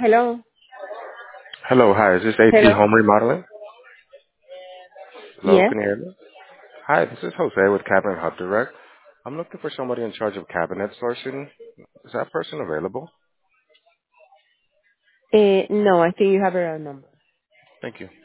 Hello. Hello, hi. Is this AP Hello. Home Remodeling? Hello, Yes. can you hear me? Hi, this is Jose with Cabinet Hub Direct. I'm looking for somebody in charge of cabinet sourcing. Is that person available? No, I think you have a wrong number. Thank you.